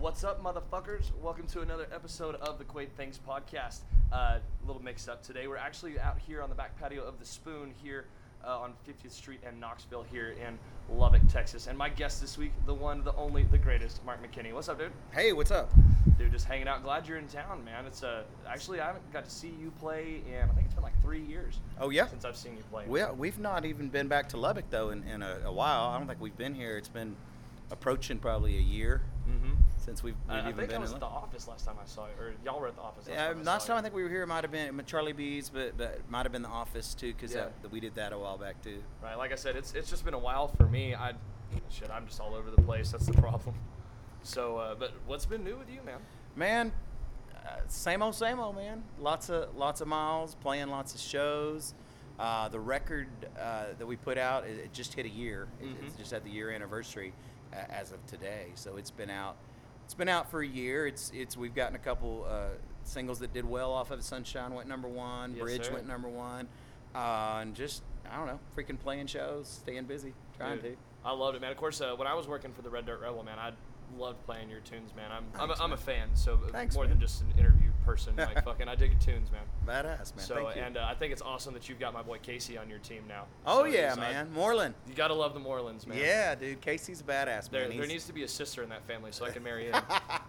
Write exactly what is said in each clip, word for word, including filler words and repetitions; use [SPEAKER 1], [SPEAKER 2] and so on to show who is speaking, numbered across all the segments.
[SPEAKER 1] What's up, motherfuckers? Welcome to another episode of the Quaid Things podcast. A uh, little mix-up today. We're actually out here on the back patio of the Spoon here uh, on fiftieth Street and Knoxville here in Lubbock, Texas. And my guest this week, the one, the only, the greatest, Mark McKinney. What's up, dude?
[SPEAKER 2] Hey, what's up?
[SPEAKER 1] Dude, just hanging out. Glad you're in town, man. It's uh, actually, I haven't got to see you play in, I think it's been like three years.
[SPEAKER 2] Oh, yeah?
[SPEAKER 1] Since I've seen you play.
[SPEAKER 2] We, we've not even been back to Lubbock, though, in, in a, a while. I don't think we've been here. It's been approaching probably a year
[SPEAKER 1] Mm-hmm.
[SPEAKER 2] since we've, we've
[SPEAKER 1] I,
[SPEAKER 2] even
[SPEAKER 1] I think
[SPEAKER 2] been
[SPEAKER 1] I was
[SPEAKER 2] in
[SPEAKER 1] at the
[SPEAKER 2] Lubbock.
[SPEAKER 1] office last time I saw you, or y'all were at the office last
[SPEAKER 2] Yeah,
[SPEAKER 1] time I
[SPEAKER 2] last
[SPEAKER 1] saw
[SPEAKER 2] time
[SPEAKER 1] you.
[SPEAKER 2] I think we were here might have been Charlie B's, but, but it might have been the office, too, because
[SPEAKER 1] Yeah.
[SPEAKER 2] we did that a while back, too.
[SPEAKER 1] Right, like I said, it's it's just been a while for me. I, shit, I'm just all over the place. That's the problem. So, uh, but what's been new with you, man?
[SPEAKER 2] Man, uh, same old, same old, man. Lots of lots of miles, playing lots of shows. Uh, the record uh, that we put out, it, it just hit a year. It,
[SPEAKER 1] Mhm.
[SPEAKER 2] It's just had the year anniversary uh, as of today. So it's been out. It's been out for a year. It's it's we've gotten a couple uh, singles that did well off of it. Sunshine went number one.
[SPEAKER 1] Yes,
[SPEAKER 2] Bridge
[SPEAKER 1] sir.
[SPEAKER 2] went number one. Uh, and just I don't know, freaking playing shows, staying busy, trying
[SPEAKER 1] Dude,
[SPEAKER 2] to.
[SPEAKER 1] I loved it, man. Of course, uh, when I was working for the Red Dirt Rebel, man, I loved playing your tunes, man. I'm I'm,
[SPEAKER 2] Thanks,
[SPEAKER 1] a, I'm a
[SPEAKER 2] man.
[SPEAKER 1] fan, so
[SPEAKER 2] Thanks,
[SPEAKER 1] more
[SPEAKER 2] man.
[SPEAKER 1] than just an interview person. Like fucking, I dig your tunes, man.
[SPEAKER 2] Badass, man.
[SPEAKER 1] So,
[SPEAKER 2] Thank you.
[SPEAKER 1] and uh, I think it's awesome that you've got my boy Casey on your team now.
[SPEAKER 2] oh
[SPEAKER 1] So
[SPEAKER 2] yeah,
[SPEAKER 1] he's, uh,
[SPEAKER 2] man, Moreland.
[SPEAKER 1] You gotta love the Morelands, man.
[SPEAKER 2] Yeah, dude. Casey's a badass,
[SPEAKER 1] There,
[SPEAKER 2] man.
[SPEAKER 1] there
[SPEAKER 2] He's-
[SPEAKER 1] needs to be a sister in that family so I can marry him.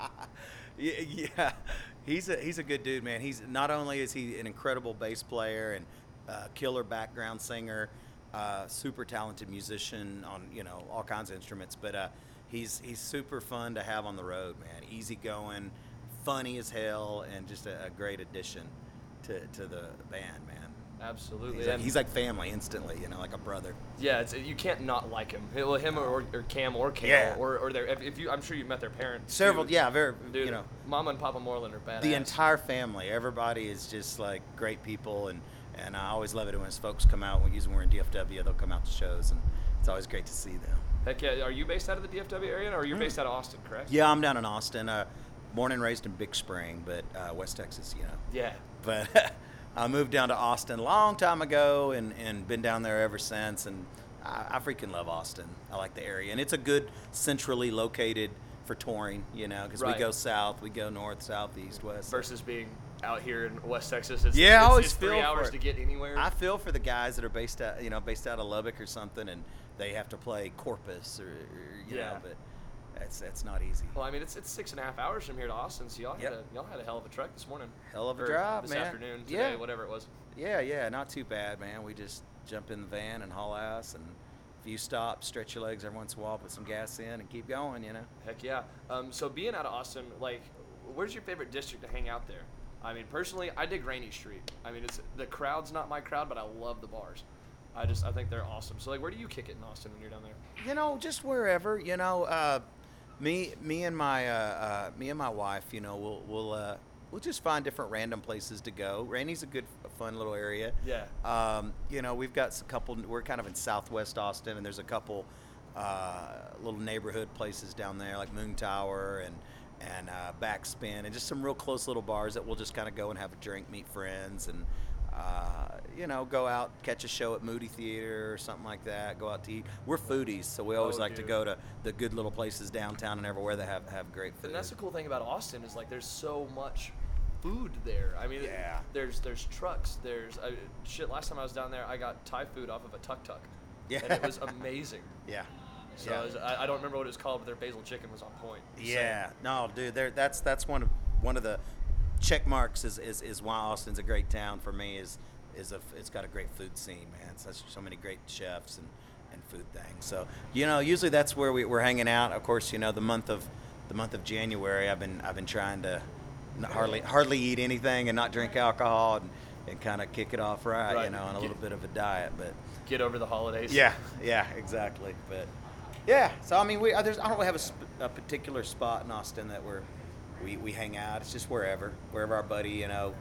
[SPEAKER 2] yeah, yeah, he's a he's a good dude, man. He's not only is he an incredible bass player and uh, killer background singer, uh, super talented musician on you know all kinds of instruments, but uh, he's he's super fun to have on the road, man. Easygoing, funny as hell, and just a, a great addition to to the band, man.
[SPEAKER 1] Absolutely.
[SPEAKER 2] He's like,
[SPEAKER 1] And-
[SPEAKER 2] he's like family instantly, you know, like a brother.
[SPEAKER 1] Yeah, it's, you can't not like him. Well, him or, or Cam or Kale
[SPEAKER 2] Yeah.
[SPEAKER 1] or or their. If, if you, I'm sure you met their parents.
[SPEAKER 2] Several,
[SPEAKER 1] too.
[SPEAKER 2] yeah, very,
[SPEAKER 1] Dude,
[SPEAKER 2] you know.
[SPEAKER 1] Mama and Papa Moreland are badass.
[SPEAKER 2] The entire family, everybody is just like great people, and, and I always love it when his folks come out. When we're in D F W, they'll come out to shows, and it's always great to see them.
[SPEAKER 1] Heck yeah! Are you based out of the D F W area, or you're
[SPEAKER 2] Mm.
[SPEAKER 1] based out of Austin? Correct.
[SPEAKER 2] Yeah, I'm down in Austin, uh, born and raised in Big Spring, but uh, West Texas, you know.
[SPEAKER 1] Yeah.
[SPEAKER 2] But I moved down to Austin a long time ago, and, and been down there ever since. And I, I freaking love Austin. I like the area, and it's a good centrally located for touring, you know, because
[SPEAKER 1] Right.
[SPEAKER 2] we go south, we go north, south, east, west.
[SPEAKER 1] Versus being out here in West Texas. It's,
[SPEAKER 2] Yeah, I
[SPEAKER 1] it's,
[SPEAKER 2] always
[SPEAKER 1] it's
[SPEAKER 2] feel
[SPEAKER 1] three
[SPEAKER 2] for
[SPEAKER 1] hours
[SPEAKER 2] it.
[SPEAKER 1] to get anywhere.
[SPEAKER 2] I feel for the guys that are based out, you know, based out of Lubbock or something, and they have to play Corpus or, or you
[SPEAKER 1] Yeah.
[SPEAKER 2] know, but that's that's not easy.
[SPEAKER 1] well, I mean, it's it's six and a half hours from here to Austin, so y'all
[SPEAKER 2] Yep.
[SPEAKER 1] had a, y'all had a hell of a trek this morning.
[SPEAKER 2] Hell of a
[SPEAKER 1] Or
[SPEAKER 2] drive,
[SPEAKER 1] this
[SPEAKER 2] man.
[SPEAKER 1] afternoon, today,
[SPEAKER 2] Yeah.
[SPEAKER 1] whatever it was.
[SPEAKER 2] Yeah, yeah, not too bad, man. We just jump in the van and haul ass, and a few stops, stretch your legs every once in a while, put some gas in, and keep going, you know.
[SPEAKER 1] Heck yeah. Um, so being out of Austin, like, where's your favorite district to hang out there? I mean, personally, I dig Rainy Street. I mean, it's the crowd's not my crowd, but I love the bars. I just I think they're awesome. So like, where do you kick it in Austin when you're down there?
[SPEAKER 2] You know, just wherever, you know. Uh, me, me and my, uh, uh, me and my wife, you know, we'll, we'll, uh, we'll just find different random places to go. Rainey's a good, fun little area.
[SPEAKER 1] Yeah.
[SPEAKER 2] Um, you know, we've got a couple. We're kind of in Southwest Austin, and there's a couple uh, little neighborhood places down there, like Moon Tower and and uh, Backspin, and just some real close little bars that we'll just kind of go and have a drink, meet friends, and uh, you know, go out, catch a show at Moody Theater or something like that. Go out to eat. We're foodies, so we always
[SPEAKER 1] Oh,
[SPEAKER 2] like to
[SPEAKER 1] dude.
[SPEAKER 2] go to the good little places downtown and everywhere that have have great food.
[SPEAKER 1] And that's the cool thing about Austin is like there's so much food there. I mean,
[SPEAKER 2] Yeah.
[SPEAKER 1] there's there's trucks. There's uh, shit. Last time I was down there, I got Thai food off of a tuk tuk.
[SPEAKER 2] Yeah.
[SPEAKER 1] And it was amazing.
[SPEAKER 2] yeah.
[SPEAKER 1] So
[SPEAKER 2] Yeah.
[SPEAKER 1] I, was, I, I don't remember what it was called, but their basil chicken was on point. So-
[SPEAKER 2] Yeah, no, dude, there. That's that's one of one of the check marks is, is, is why Austin's a great town for me. Is is a it's got a great food scene, man. Such so many great chefs and, and food things. So you know, usually that's where we, we're hanging out. Of course, you know, the month of the month of January, I've been I've been trying to not hardly hardly eat anything and not drink alcohol and, and kind of kick it off right,
[SPEAKER 1] Right.
[SPEAKER 2] you know, on a
[SPEAKER 1] Get-
[SPEAKER 2] little bit of a diet, but.
[SPEAKER 1] Get over the holidays.
[SPEAKER 2] Yeah, yeah, exactly. But yeah, so I mean, we uh, there's I don't really have a, sp- a particular spot in Austin that we're we, we hang out. It's just wherever wherever our buddy you know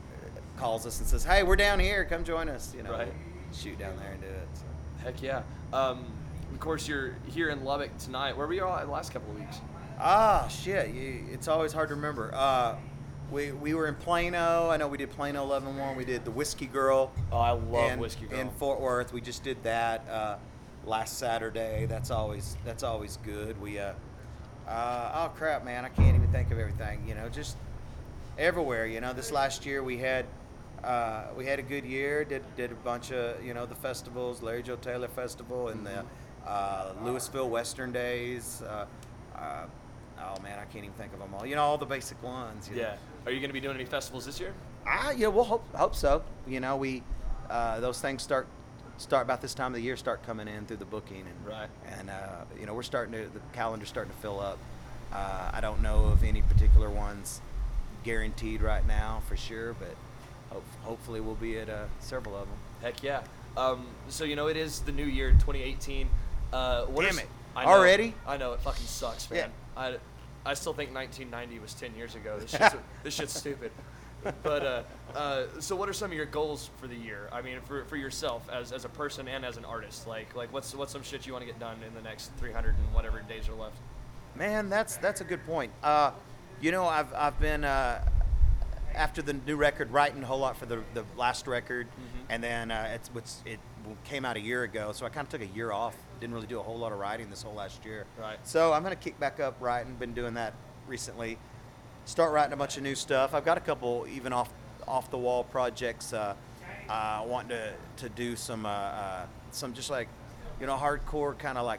[SPEAKER 2] calls us and says, "Hey, we're down here. Come join us." You know,
[SPEAKER 1] Right.
[SPEAKER 2] we'll shoot down there and do it. So.
[SPEAKER 1] Heck yeah. Um, of course, you're here in Lubbock tonight. Where were you all the last couple of weeks?
[SPEAKER 2] Ah, shit. You, it's always hard to remember. Uh, we we were in Plano. I know we did Plano eleven one. We did the Whiskey Girl.
[SPEAKER 1] Oh, I love
[SPEAKER 2] in,
[SPEAKER 1] Whiskey Girl.
[SPEAKER 2] in Fort Worth. We just did that uh, last Saturday. That's always that's always good. We uh, Uh, oh crap, man! I can't even think of everything. You know, just everywhere. You know, this last year we had uh, we had a good year. Did did a bunch of you know the festivals, Larry Joe Taylor Festival and the uh, Louisville Western Days. Uh, uh, oh man, I can't even think of them all. You know, all the basic ones. You
[SPEAKER 1] Yeah.
[SPEAKER 2] know.
[SPEAKER 1] Are you going to be doing any festivals this year?
[SPEAKER 2] Ah, yeah, we'll hope hope so. You know, we uh, those things start start about this time of the year start coming in through the booking and
[SPEAKER 1] Right.
[SPEAKER 2] and uh, you know we're starting to the calendar's starting to fill up. Uh, I don't know of any particular ones guaranteed right now for sure, but hope, hopefully we'll be at uh, several of them.
[SPEAKER 1] Heck yeah. Um, so, you know, it is the new year, twenty eighteen. Uh, what
[SPEAKER 2] Damn
[SPEAKER 1] is-
[SPEAKER 2] it.
[SPEAKER 1] I know,
[SPEAKER 2] Already?
[SPEAKER 1] I know. It fucking sucks, man. I, I still think nineteen ninety was ten years ago. This shit's, this shit's stupid. But, uh, uh, so what are some of your goals for the year? I mean, for, for yourself as, as a person and as an artist. Like, like what's, what's some shit you want to get done in the next three hundred and whatever days are left?
[SPEAKER 2] Man, that's that's a good point. Uh, you know, I've I've been uh, after the new record writing a whole lot for the the last record,
[SPEAKER 1] Mhm.
[SPEAKER 2] and then uh, it's what's it came out a year ago, so I kind of took a year off. Didn't really do a whole lot of writing this whole last year.
[SPEAKER 1] Right.
[SPEAKER 2] So I'm gonna kick back up writing. Been doing that recently. Start writing a bunch of new stuff. I've got a couple even off off the wall projects. Uh, uh, wanting to to do some uh, uh, some just like you know hardcore kind of like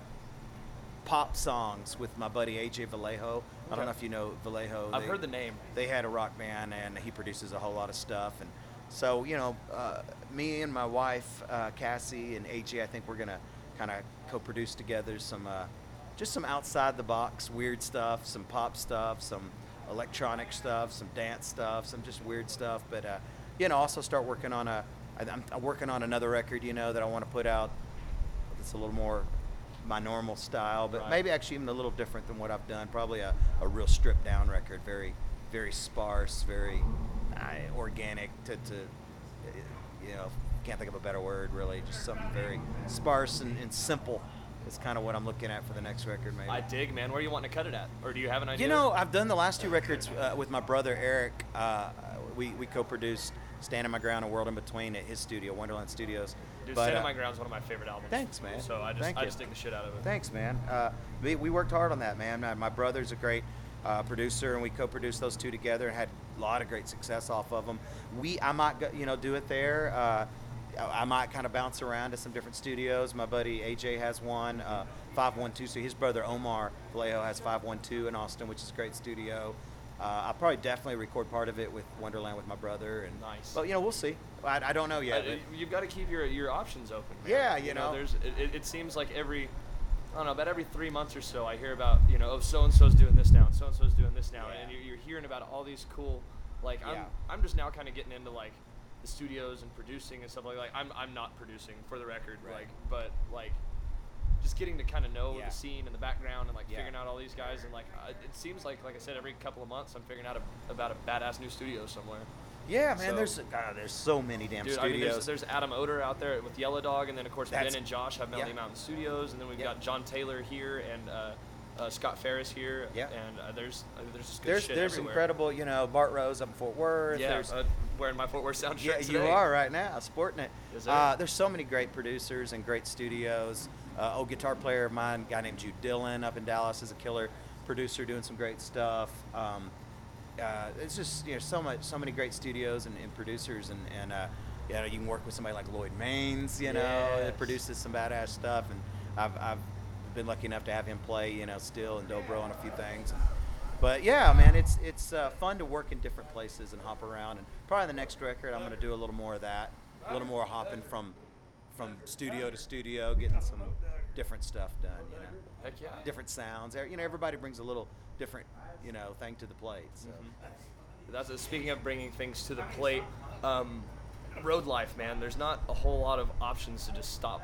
[SPEAKER 2] pop songs with my buddy A J Vallejo. I
[SPEAKER 1] Okay.
[SPEAKER 2] don't know if you know Vallejo.
[SPEAKER 1] I've
[SPEAKER 2] They-
[SPEAKER 1] heard the name.
[SPEAKER 2] They had a rock band, and he produces a whole lot of stuff. And so, you know, uh, me and my wife, uh, Cassie, and A J, I think we're going to kind of co-produce together some, uh, just some outside-the-box weird stuff, some pop stuff, some electronic stuff, some dance stuff, some just weird stuff. But, uh, you know, also start working on a, I- I'm, I'm working on another record, you know, that I want to put out. It's a little more my normal style, but
[SPEAKER 1] Right.
[SPEAKER 2] maybe actually even a little different than what I've done. Probably a, a real stripped down record, very, very sparse, very uh, organic to, to, uh, you know, can't think of a better word really, just something very sparse and, and simple is kind of what I'm looking at for the next record maybe.
[SPEAKER 1] I dig, man. Where are you wanting to cut it at? Or do you have an idea?
[SPEAKER 2] You know, I've done the last two records uh, with my brother Eric. Uh, we, we co-produced Standing My Ground and World in Between at his studio, Wonderland Studios.
[SPEAKER 1] Dude,
[SPEAKER 2] But,
[SPEAKER 1] Stand
[SPEAKER 2] uh,
[SPEAKER 1] on My Ground is one of my favorite albums.
[SPEAKER 2] Thanks, man.
[SPEAKER 1] So I just,
[SPEAKER 2] Thank
[SPEAKER 1] I
[SPEAKER 2] you.
[SPEAKER 1] just dig the shit out of it.
[SPEAKER 2] Thanks, man. Uh, we, we worked hard on that, man. My, my brother's a great uh, producer, and we co-produced those two together and had a lot of great success off of them. We, I might, go, you know, do it there. Uh, I I might kind of bounce around to some different studios. My buddy A J has one, uh, five one two. So his brother Omar Vallejo has five one two in Austin, which is a great studio. Uh, I'll probably definitely record part of it with Wonderland with my brother. And,
[SPEAKER 1] Nice.
[SPEAKER 2] But, you know, we'll see. I, I don't know yet.
[SPEAKER 1] Uh,
[SPEAKER 2] but-
[SPEAKER 1] you've got to keep your, your options open. Man.
[SPEAKER 2] Yeah, you know.
[SPEAKER 1] There's it, it- it seems like every, I don't know, about every three months or so, I hear about, you know, oh, so and so's doing this now, and so and so's doing this now,
[SPEAKER 2] Yeah.
[SPEAKER 1] and you're, you're hearing about all these cool, like I'm
[SPEAKER 2] Yeah.
[SPEAKER 1] I'm just now kind of getting into like the studios and producing and stuff like like I'm I'm not producing for the record,
[SPEAKER 2] Right.
[SPEAKER 1] like but like just getting to kind of know
[SPEAKER 2] Yeah.
[SPEAKER 1] the scene and the background and like
[SPEAKER 2] Yeah.
[SPEAKER 1] figuring out all these guys and like uh, it seems like like I said every couple of months I'm figuring out a, about a badass new studio somewhere.
[SPEAKER 2] yeah, man,
[SPEAKER 1] So-
[SPEAKER 2] there's God, there's so many damn
[SPEAKER 1] Dude, I mean,
[SPEAKER 2] studios.
[SPEAKER 1] there's, there's Adam Oder out there with Yellow Dog, and then of course
[SPEAKER 2] That's-
[SPEAKER 1] Ben and Josh have Melody
[SPEAKER 2] yeah.
[SPEAKER 1] Mountain Studios, and then we've
[SPEAKER 2] Yeah.
[SPEAKER 1] got John Taylor here and uh, uh, Scott Ferris here,
[SPEAKER 2] Yeah.
[SPEAKER 1] and uh, there's uh, there's just good
[SPEAKER 2] There's
[SPEAKER 1] shit
[SPEAKER 2] there's
[SPEAKER 1] everywhere.
[SPEAKER 2] incredible, you know, Bart Rose up in Fort Worth.
[SPEAKER 1] Yeah,
[SPEAKER 2] there's,
[SPEAKER 1] uh, wearing my Fort Worth Sound
[SPEAKER 2] yeah,
[SPEAKER 1] shirt
[SPEAKER 2] you
[SPEAKER 1] today.
[SPEAKER 2] are right now, sporting it.
[SPEAKER 1] Yes, sir.
[SPEAKER 2] uh, there's so many great producers and great studios. Uh, old guitar player of mine, a guy named Jude Dillon up in Dallas, is a killer producer doing some great stuff. Um, uh, it's just you know so much, so many great studios and, and producers, and and uh, you know you can work with somebody like Lloyd Maines, you know,
[SPEAKER 1] Yes.
[SPEAKER 2] that produces some badass stuff, and I've I've been lucky enough to have him play, you know, still and dobro on a few things. But yeah, man, it's it's uh, fun to work in different places and hop around. And probably the next record, I'm going to do a little more of that, a little more hopping from from studio to studio, getting some different stuff done. You know,
[SPEAKER 1] Heck yeah.
[SPEAKER 2] different sounds. You know, everybody brings a little different, you know, thing to the plate. So.
[SPEAKER 1] That's uh, speaking of bringing things to the plate. Um, road life, man. There's not a whole lot of options to just stop.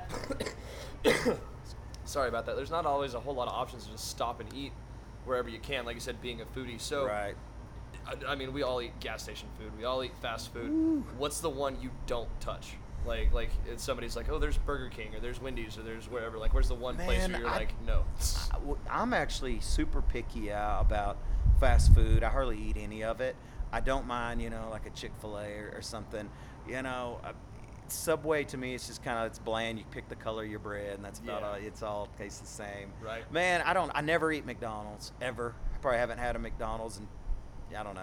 [SPEAKER 1] Sorry about that. There's not always a whole lot of options to just stop and eat wherever you can. Like you said, being a foodie. So,
[SPEAKER 2] Right.
[SPEAKER 1] I, I mean, we all eat gas station food. We all eat fast food. What's the one you don't touch? Like, like if somebody's like, oh, there's Burger King or there's Wendy's or there's wherever. Like, where's the one place
[SPEAKER 2] Man,
[SPEAKER 1] where you're
[SPEAKER 2] I-
[SPEAKER 1] like, no?
[SPEAKER 2] I- w- I'm actually super picky uh, about fast food. I hardly eat any of it. I don't mind, you know, like a Chick-fil-A or, or something. You know, uh, Subway to me, it's just kind of it's bland. You pick the color of your bread, and that's about
[SPEAKER 1] Yeah.
[SPEAKER 2] all. It's all tastes the same.
[SPEAKER 1] Right.
[SPEAKER 2] Man, I don't. I never eat McDonald's ever. I probably haven't had a McDonald's in, I don't know,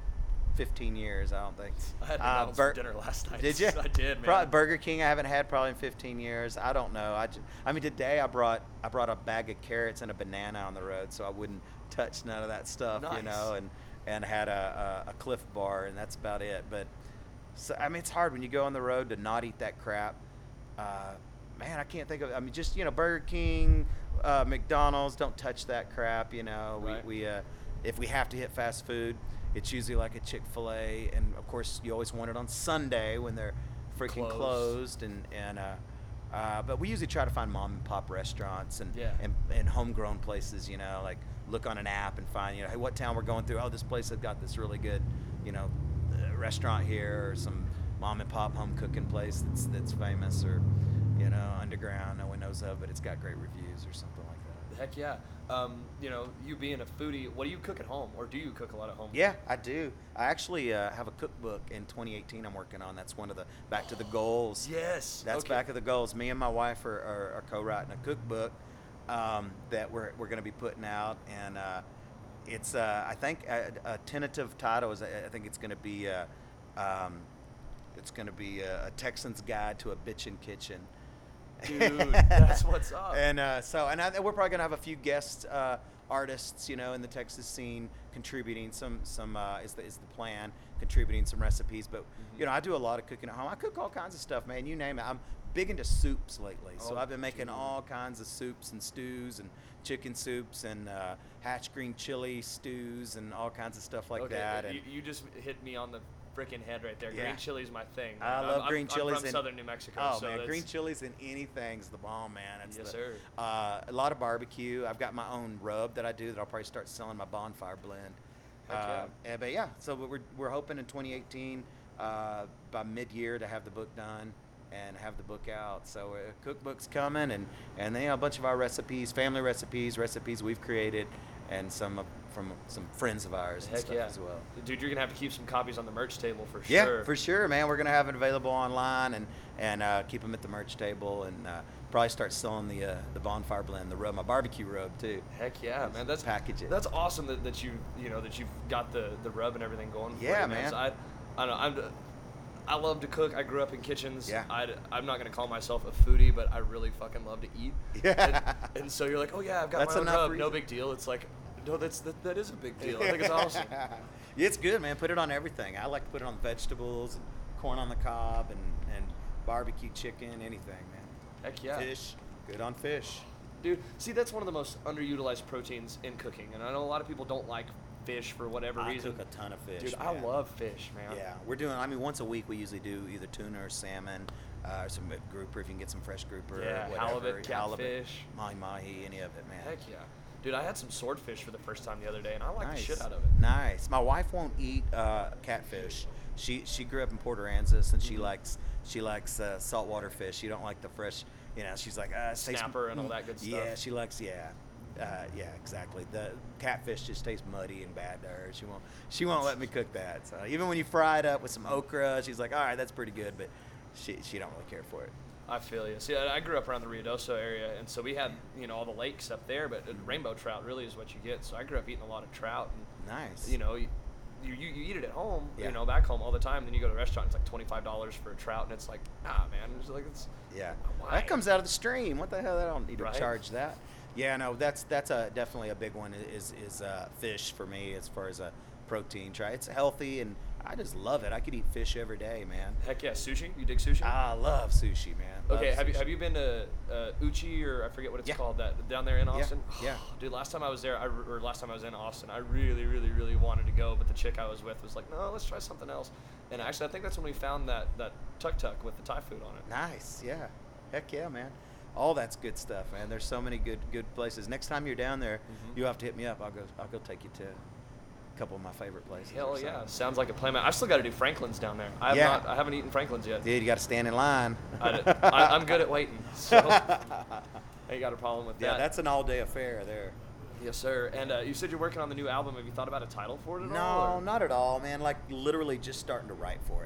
[SPEAKER 2] fifteen years. I don't think.
[SPEAKER 1] I had
[SPEAKER 2] Uh,
[SPEAKER 1] McDonald's
[SPEAKER 2] Bur-
[SPEAKER 1] for dinner last night.
[SPEAKER 2] Did you?
[SPEAKER 1] I did, man.
[SPEAKER 2] Pro- Burger King, I haven't had probably in fifteen years. I don't know. I, ju- I mean, today I brought I brought a bag of carrots and a banana on the road, so I wouldn't touch none of that stuff, you
[SPEAKER 1] Nice.
[SPEAKER 2] know, and and had a, a, a Cliff Bar, and that's about it. But so I mean, it's hard when you go on the road to not eat that crap. Uh, man, I can't think of. I mean, just you know, Burger King, uh, McDonald's, don't touch that crap. You know,
[SPEAKER 1] Right.
[SPEAKER 2] we we uh, if we have to hit fast food, it's usually like a Chick-fil-A, and of course, you always want it on Sunday when they're freaking
[SPEAKER 1] Closed.
[SPEAKER 2] closed, and and. Uh, uh, but we usually try to find mom and pop restaurants and,
[SPEAKER 1] Yeah.
[SPEAKER 2] and and homegrown places. You know, like look on an app and find, you know, hey, what town we're going through? Oh, this place has got this really good, you know, uh, restaurant here, or some mom and pop home cooking place that's that's famous, or you know, underground no one knows of, but it's got great reviews or something like that.
[SPEAKER 1] Heck yeah. Um, you know, you being a foodie, what do you cook at home, or do you cook a lot at home?
[SPEAKER 2] Yeah, I do. I actually uh, have a cookbook in twenty eighteen I'm working on. That's one of the back to the goals.
[SPEAKER 1] Yes.
[SPEAKER 2] That's
[SPEAKER 1] okay.
[SPEAKER 2] back of the goals. Me and my wife are, are, are co-writing a cookbook um, that we're we're going to be putting out, and uh, it's uh, I think a, a tentative title is I think it's going to be uh, um, it's going to be a, a Texan's Guide to a Bitchin' Kitchen.
[SPEAKER 1] Dude, that's what's up.
[SPEAKER 2] And uh, so, and I, we're probably gonna have a few guest uh, artists, you know, in the Texas scene contributing some. Some uh, is the is the plan, contributing some recipes. But
[SPEAKER 1] Mm-hmm.
[SPEAKER 2] you know, I do a lot of cooking at home. I cook all kinds of stuff, man. You name it. I'm big into soups lately, so
[SPEAKER 1] Oh,
[SPEAKER 2] I've been making
[SPEAKER 1] dude.
[SPEAKER 2] all kinds of soups and stews and chicken soups and uh, hatch green chili stews and all kinds of stuff like
[SPEAKER 1] okay,
[SPEAKER 2] that.
[SPEAKER 1] You,
[SPEAKER 2] And
[SPEAKER 1] you just hit me on the freaking head right there.
[SPEAKER 2] Yeah.
[SPEAKER 1] Green chili's my thing.
[SPEAKER 2] I
[SPEAKER 1] man.
[SPEAKER 2] love
[SPEAKER 1] I'm,
[SPEAKER 2] green
[SPEAKER 1] I'm,
[SPEAKER 2] chilies
[SPEAKER 1] I'm from
[SPEAKER 2] in-
[SPEAKER 1] southern New Mexico.
[SPEAKER 2] Oh
[SPEAKER 1] so
[SPEAKER 2] man,
[SPEAKER 1] that's,
[SPEAKER 2] green chilies in anything's the bomb, man. It's
[SPEAKER 1] Yes,
[SPEAKER 2] the,
[SPEAKER 1] sir.
[SPEAKER 2] Uh, a lot of barbecue. I've got my own rub that I do that I'll probably start selling my bonfire blend.
[SPEAKER 1] Heck
[SPEAKER 2] Uh,
[SPEAKER 1] yeah.
[SPEAKER 2] and- but yeah, so we're we're hoping in twenty eighteen uh, by mid-year to have the book done and have the book out. So uh, cookbook's coming, and and then you know, a bunch of our recipes, family recipes, recipes we've created, and some of- from some friends of ours and
[SPEAKER 1] Heck
[SPEAKER 2] stuff
[SPEAKER 1] yeah.
[SPEAKER 2] as well.
[SPEAKER 1] Dude, you're going to have to keep some copies on the merch table for
[SPEAKER 2] Yeah,
[SPEAKER 1] sure.
[SPEAKER 2] for sure, man. We're gonna have it available online and and uh, keep them at the merch table, and uh, probably start selling the uh, the bonfire blend, the rub, my barbecue rub too.
[SPEAKER 1] Heck yeah, man. That's
[SPEAKER 2] Package it.
[SPEAKER 1] That's awesome that, that you you know that you've got the, the rub and everything going. For
[SPEAKER 2] Yeah,
[SPEAKER 1] you,
[SPEAKER 2] man.
[SPEAKER 1] So I I don't know. I'm I love to cook. I grew up in kitchens.
[SPEAKER 2] Yeah.
[SPEAKER 1] I I'm not gonna call myself a foodie, but I really fucking love to eat.
[SPEAKER 2] Yeah.
[SPEAKER 1] And, and so you're like, oh yeah, I've got
[SPEAKER 2] That's
[SPEAKER 1] my own
[SPEAKER 2] enough
[SPEAKER 1] rub. No
[SPEAKER 2] reason.
[SPEAKER 1] big deal. It's like, no, that's that, that is a big deal. I think it's awesome.
[SPEAKER 2] It's good, man. Put it on everything. I like to put it on vegetables, and corn on the cob, and, and barbecue chicken, anything, man.
[SPEAKER 1] Heck yeah.
[SPEAKER 2] Fish, good on fish.
[SPEAKER 1] Dude, see, that's one of the most underutilized proteins in cooking, and I know a lot of people don't like fish for whatever
[SPEAKER 2] I
[SPEAKER 1] reason.
[SPEAKER 2] cook a ton of fish.
[SPEAKER 1] Dude, I
[SPEAKER 2] man.
[SPEAKER 1] love fish, man.
[SPEAKER 2] Yeah, we're doing. I mean, once a week we usually do either tuna or salmon, uh, or some grouper if you can get some fresh grouper.
[SPEAKER 1] Yeah,
[SPEAKER 2] or whatever.
[SPEAKER 1] halibut, catfish.
[SPEAKER 2] mahi mahi, any of it, man.
[SPEAKER 1] Heck yeah. Dude, I had some swordfish for the first time the other day, and I like
[SPEAKER 2] Nice.
[SPEAKER 1] the shit out of it.
[SPEAKER 2] Nice. My wife won't eat uh, catfish. She she grew up in Port Aransas, and she
[SPEAKER 1] Mhm.
[SPEAKER 2] likes she likes uh, saltwater fish. She don't like the fresh. You know, she's like uh, it tastes-
[SPEAKER 1] Snapper and all that good stuff.
[SPEAKER 2] Yeah, she likes yeah. Uh, yeah, exactly. The catfish just tastes muddy and bad to her. She won't. She won't let me cook that. So even when you fry it up with some okra, she's like, "All right, that's pretty good," but she she don't really care for it.
[SPEAKER 1] I feel you. See, I I grew up around the Ruidoso area, and so we had, you know, all the lakes up there, but rainbow trout really is what you get. So I grew up eating a lot of trout, and
[SPEAKER 2] Nice.
[SPEAKER 1] you know, you, you, you eat it at home,
[SPEAKER 2] Yeah.
[SPEAKER 1] you know, back home all the time. Then you go to a restaurant, it's like twenty-five dollars for a trout, and it's like, nah, man. It's like, it's,
[SPEAKER 2] Yeah,
[SPEAKER 1] Why?
[SPEAKER 2] that comes out of the stream. What the hell? I don't need to
[SPEAKER 1] Right?
[SPEAKER 2] charge that. Yeah, no, that's that's a definitely a big one. Is is uh, fish for me as far as a protein. Try it's healthy, and I just love it. I could eat fish every day, man.
[SPEAKER 1] heck yeah, sushi. You dig sushi?
[SPEAKER 2] I love sushi, man. Love
[SPEAKER 1] Okay, have you
[SPEAKER 2] sushi.
[SPEAKER 1] have you been to uh, Uchi, or I forget what it's
[SPEAKER 2] Yeah.
[SPEAKER 1] called, that down there in
[SPEAKER 2] Yeah,
[SPEAKER 1] Austin?
[SPEAKER 2] yeah.
[SPEAKER 1] Dude, last time I was there, I, or last time I was in Austin, I really, really, really wanted to go, but the chick I was with was like, no, let's try something else. And actually, I think that's when we found that that tuk tuk with the Thai food on it.
[SPEAKER 2] Nice, yeah. Heck yeah, man. All that's good stuff, man. There's so many good good places. Next time you're down there,
[SPEAKER 1] Mhm.
[SPEAKER 2] you have to hit me up. I'll go. I'll go take you to a couple of my favorite places.
[SPEAKER 1] Hell
[SPEAKER 2] or
[SPEAKER 1] yeah,
[SPEAKER 2] something.
[SPEAKER 1] sounds like a plan. Man, I've still got to do Franklin's down there. I have
[SPEAKER 2] Yeah.
[SPEAKER 1] not. I haven't eaten Franklin's yet.
[SPEAKER 2] Dude, you got to stand in line.
[SPEAKER 1] I, I, I'm good at waiting, so I ain't got a problem with
[SPEAKER 2] Yeah,
[SPEAKER 1] that.
[SPEAKER 2] that's an all-day affair there.
[SPEAKER 1] Yes, sir. And uh, you said you're working on the new album. Have you thought about a title for it at
[SPEAKER 2] No,
[SPEAKER 1] all? or-
[SPEAKER 2] not at all, man. Like literally just starting to write for it.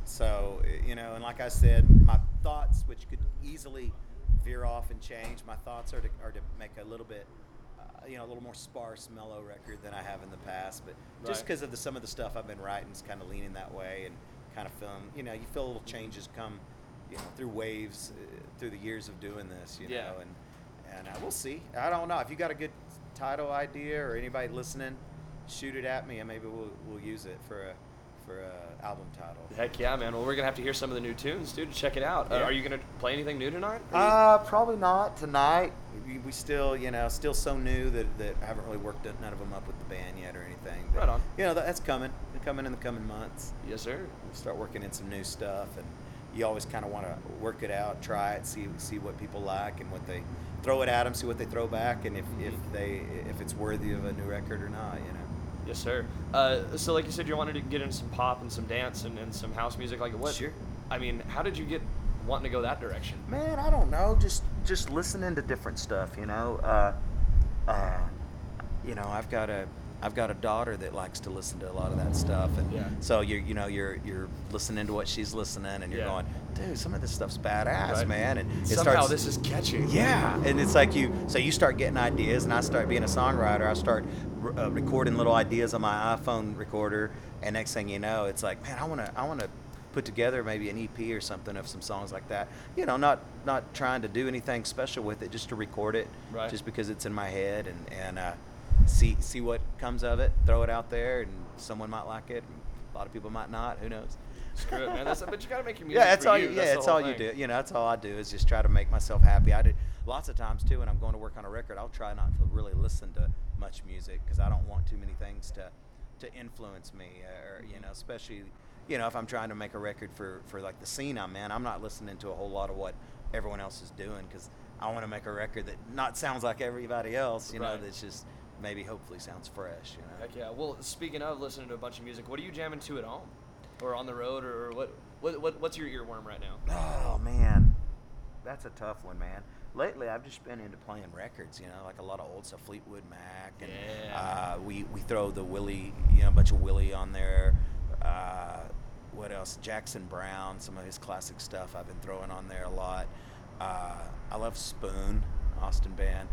[SPEAKER 2] so you know, and like I said, my thoughts, which could easily veer off and change, my thoughts are to are to make a little bit, uh, you know, a little more sparse, mellow record than I have in the past. But just
[SPEAKER 1] Right.
[SPEAKER 2] because of the some of the stuff I've been writing is kind of leaning that way, and kind of feeling, you know, you feel little changes come, you know, through waves, uh, through the years of doing this, you
[SPEAKER 1] Yeah.
[SPEAKER 2] know, and and uh, we'll see. I don't know if you got a good title idea or anybody listening, shoot it at me, and maybe we'll we'll use it for a for a album title.
[SPEAKER 1] Heck yeah, man. Well, we're gonna have to hear some of the new tunes, dude. To check it out. Uh,
[SPEAKER 2] Yeah.
[SPEAKER 1] are you gonna play anything new tonight? Are
[SPEAKER 2] Uh, probably not tonight. We, we still, you know, still so new that, that I haven't really worked none of them up with the band yet or anything. But,
[SPEAKER 1] Right on.
[SPEAKER 2] You know, that, that's coming. It's coming in the coming months.
[SPEAKER 1] you? Yes, sir.
[SPEAKER 2] We'll start working in some new stuff, and you always kind of want to work it out, try it, see see what people like and what they throw it at them, see what they throw back, and if, if they if it's worthy of a new record or not, you know.
[SPEAKER 1] Yes, sir. Uh, so, like you said, you wanted to get into some pop and some dance and, and some house music. Like what?
[SPEAKER 2] Sure.
[SPEAKER 1] I mean, how did you get wanting to go that direction?
[SPEAKER 2] Man, I don't know. Just just listening to different stuff, you know. Uh, uh, you know, I've got a I've got a daughter that likes to listen to a lot of that stuff, and
[SPEAKER 1] Yeah.
[SPEAKER 2] so you're you know you're you're listening to what she's listening, and you're
[SPEAKER 1] Yeah.
[SPEAKER 2] going, dude, some of this stuff's badass,
[SPEAKER 1] Right.
[SPEAKER 2] man, and it
[SPEAKER 1] Somehow
[SPEAKER 2] starts.
[SPEAKER 1] this is catchy.
[SPEAKER 2] Yeah, and it's like you. So you start getting ideas, and I start being a songwriter. I start uh, recording little ideas on my iPhone recorder, and next thing you know, it's like, man, I wanna, I wanna put together maybe an E P or something of some songs like that. You know, not not trying to do anything special with it, just to record it,
[SPEAKER 1] Right.
[SPEAKER 2] just because it's in my head, and and uh, see see what comes of it. Throw it out there, and someone might like it. And a lot of people might not. Who knows?
[SPEAKER 1] Screw it, man. That's, but you gotta make your music
[SPEAKER 2] Yeah, that's
[SPEAKER 1] for
[SPEAKER 2] all.
[SPEAKER 1] you.
[SPEAKER 2] You,
[SPEAKER 1] That's
[SPEAKER 2] yeah,
[SPEAKER 1] the
[SPEAKER 2] that's
[SPEAKER 1] whole
[SPEAKER 2] all you
[SPEAKER 1] thing.
[SPEAKER 2] do. You know, that's all I do is just try to make myself happy. I do lots of times too when I'm going to work on a record. I'll try not to really listen to much music because I don't want too many things to to influence me, or you know, especially you know if I'm trying to make a record for for like the scene I'm in. I'm not listening to a whole lot of what everyone else is doing because I want to make a record that not sounds like everybody else. You know,
[SPEAKER 1] Right.
[SPEAKER 2] that's just maybe hopefully sounds fresh. You know.
[SPEAKER 1] Heck yeah. Well, speaking of listening to a bunch of music, what are you jamming to at home, or on the road, or what? What, what what's your earworm right now?
[SPEAKER 2] Oh man, that's a tough one, man. Lately, I've just been into playing records, you know, like a lot of old stuff, Fleetwood Mac, and
[SPEAKER 1] Yeah.
[SPEAKER 2] uh, we we throw the Willie, you know, a bunch of Willie on there. Uh, what else? Jackson Brown, some of his classic stuff I've been throwing on there a lot. Uh, I love Spoon, Austin band.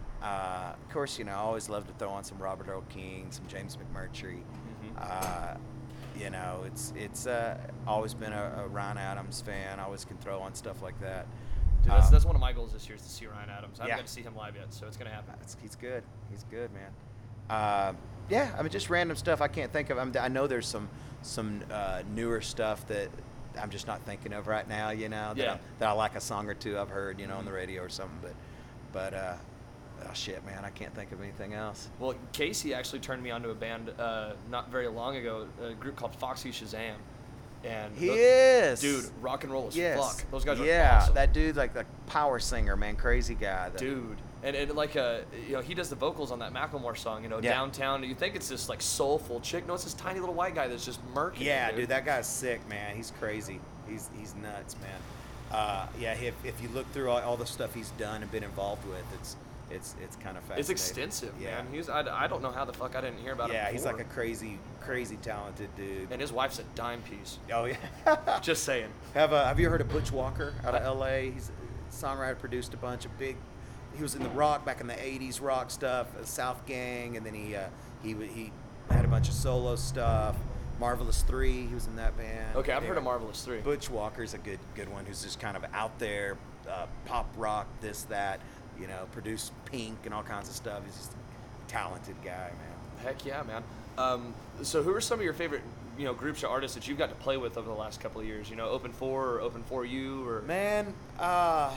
[SPEAKER 2] Uh, of course, you know, I always love to throw on some Robert Earl King, some James McMurtry.
[SPEAKER 1] Mhm.
[SPEAKER 2] Uh, you know, it's it's uh, always been a, a Ryan Adams fan. I always can throw on stuff like that.
[SPEAKER 1] Dude, that's,
[SPEAKER 2] Um,
[SPEAKER 1] that's one of my goals this year is to see Ryan Adams. I haven't
[SPEAKER 2] yeah.
[SPEAKER 1] got to see him live yet, so it's gonna happen.
[SPEAKER 2] It's, he's good. He's good, man. Uh, yeah, I mean, just random stuff I can't think of. I'm, I know there's some some uh, newer stuff that I'm just not thinking of right now. You know, that,
[SPEAKER 1] Yeah.
[SPEAKER 2] I, that I like a song or two I've heard, you know, on the radio or something. But but uh, oh shit, man, I can't think of anything else.
[SPEAKER 1] Well, Casey actually turned me onto a band uh, not very long ago, a group called Foxy Shazam. And
[SPEAKER 2] He
[SPEAKER 1] tho-
[SPEAKER 2] is,
[SPEAKER 1] dude, rock and roll as
[SPEAKER 2] Yes.
[SPEAKER 1] fuck. Those guys are
[SPEAKER 2] yeah,
[SPEAKER 1] awesome.
[SPEAKER 2] that dude, like the power singer, man, crazy guy. The,
[SPEAKER 1] Dude, and, and like uh, you know, he does the vocals on that Macklemore song. You know,
[SPEAKER 2] Yeah.
[SPEAKER 1] downtown. You think it's this like soulful chick? No, it's this tiny little white guy that's just murky.
[SPEAKER 2] Yeah, dude, that guy's sick, man. He's crazy. He's he's nuts, man. Uh, yeah, if, if you look through all, all the stuff he's done and been involved with, it's it's it's kind of fascinating.
[SPEAKER 1] It's extensive,
[SPEAKER 2] yeah.
[SPEAKER 1] man. He's I, I don't know how the fuck I didn't hear about
[SPEAKER 2] Yeah,
[SPEAKER 1] him
[SPEAKER 2] he's
[SPEAKER 1] before.
[SPEAKER 2] like a crazy, crazy talented dude.
[SPEAKER 1] And his wife's a dime piece.
[SPEAKER 2] Oh yeah.
[SPEAKER 1] Just saying.
[SPEAKER 2] have uh, Have you heard of Butch Walker out of L A? He's a songwriter, produced a bunch of big. He was in the rock back in the eighties, rock stuff, uh, South Gang, and then he uh, he w- he had a bunch of solo stuff. Marvelous Three, he was in that band.
[SPEAKER 1] Okay, I've heard
[SPEAKER 2] Anyway,
[SPEAKER 1] of Marvelous Three.
[SPEAKER 2] Butch Walker's a good good one who's just kind of out there, uh, pop rock, this that, you know, produced Pink and all kinds of stuff. He's just a talented guy, man.
[SPEAKER 1] Heck yeah, man. Um, so who are some of your favorite, you know, groups or artists that you've got to play with over the last couple of years? You know, Open four or Open four U or
[SPEAKER 2] Man, uh,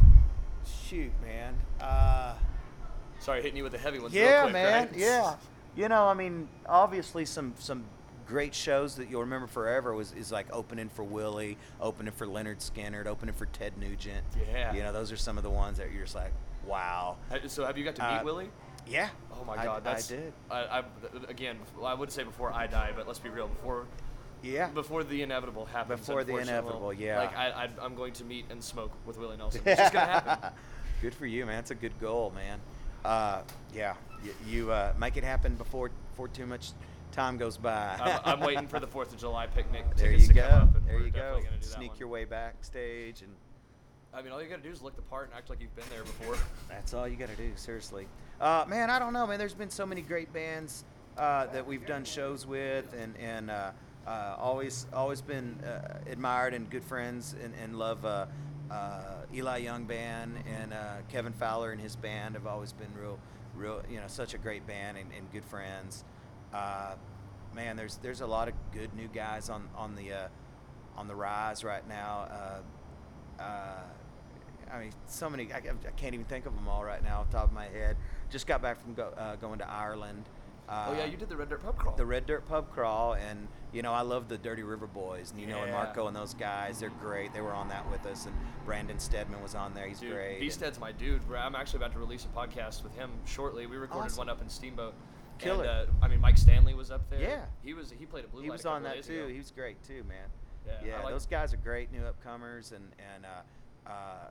[SPEAKER 2] shoot, man. Uh,
[SPEAKER 1] sorry, hitting you with the heavy ones. real
[SPEAKER 2] yeah,
[SPEAKER 1] quick,
[SPEAKER 2] man.
[SPEAKER 1] right?
[SPEAKER 2] Yeah. You know, I mean, obviously some some great shows that you'll remember forever was is like opening for Willie, opening for Leonard Skinner, opening for Ted Nugent.
[SPEAKER 1] Yeah.
[SPEAKER 2] You know, those are some of the ones that you're just like, wow.
[SPEAKER 1] Ha- So have you got to meet
[SPEAKER 2] Uh,
[SPEAKER 1] Willie?
[SPEAKER 2] Yeah.
[SPEAKER 1] Oh my
[SPEAKER 2] I-
[SPEAKER 1] God, that's
[SPEAKER 2] I did.
[SPEAKER 1] I, I again, I would say before I die, but let's be real, before
[SPEAKER 2] Yeah.
[SPEAKER 1] before the inevitable happens.
[SPEAKER 2] Before the
[SPEAKER 1] unfortunately,
[SPEAKER 2] inevitable, yeah.
[SPEAKER 1] Like I, I, I'm going to meet and smoke with Willie Nelson. It's just gonna happen.
[SPEAKER 2] Good for you, man. It's a good goal, man. Uh, yeah, you, you uh, make it happen before before too much time goes by.
[SPEAKER 1] I'm, I'm waiting for the Fourth of July picnic
[SPEAKER 2] There
[SPEAKER 1] tickets
[SPEAKER 2] you
[SPEAKER 1] to come
[SPEAKER 2] go.
[SPEAKER 1] up, and
[SPEAKER 2] There
[SPEAKER 1] we're
[SPEAKER 2] you go.
[SPEAKER 1] definitely gonna do that
[SPEAKER 2] Sneak
[SPEAKER 1] one.
[SPEAKER 2] your way backstage, and
[SPEAKER 1] I mean, all you gotta do is look the part and act like you've been there before.
[SPEAKER 2] that's all you got to do. Seriously, uh, man. I don't know, man. There's been so many great bands uh, that we've done shows with, and and uh, uh, always always been uh, admired and good friends, and, and love uh, uh, Eli Young band and uh, Kevin Fowler and his band have always been real, real. You know, such a great band and, and good friends. Uh, man, there's there's a lot of good new guys on on the uh, on the rise right now. Uh, uh, I mean, so many. I, I can't even think of them all right now off the top of my head. Just got back from go, uh, going to Ireland. Uh,
[SPEAKER 1] Oh yeah, you did the Red Dirt Pub Crawl.
[SPEAKER 2] the Red Dirt Pub Crawl, and you know I love the Dirty River Boys. And, you know, and
[SPEAKER 1] Yeah.
[SPEAKER 2] Marco and those guys, they're great. They were on that with us, and Brandon Stedman was on there. He's
[SPEAKER 1] Dude,
[SPEAKER 2] great.
[SPEAKER 1] B-Stead's my dude. Bro. I'm actually about to release a podcast with him shortly. We recorded
[SPEAKER 2] Awesome.
[SPEAKER 1] one up in Steamboat.
[SPEAKER 2] Killer.
[SPEAKER 1] And, uh, I mean, Mike Stanley was up there.
[SPEAKER 2] Yeah.
[SPEAKER 1] He was. He played a blue
[SPEAKER 2] He
[SPEAKER 1] light
[SPEAKER 2] was
[SPEAKER 1] a couple
[SPEAKER 2] on that
[SPEAKER 1] days
[SPEAKER 2] too.
[SPEAKER 1] ago.
[SPEAKER 2] He was great too, man.
[SPEAKER 1] Yeah, I like-
[SPEAKER 2] those guys are great new upcomers, and and uh,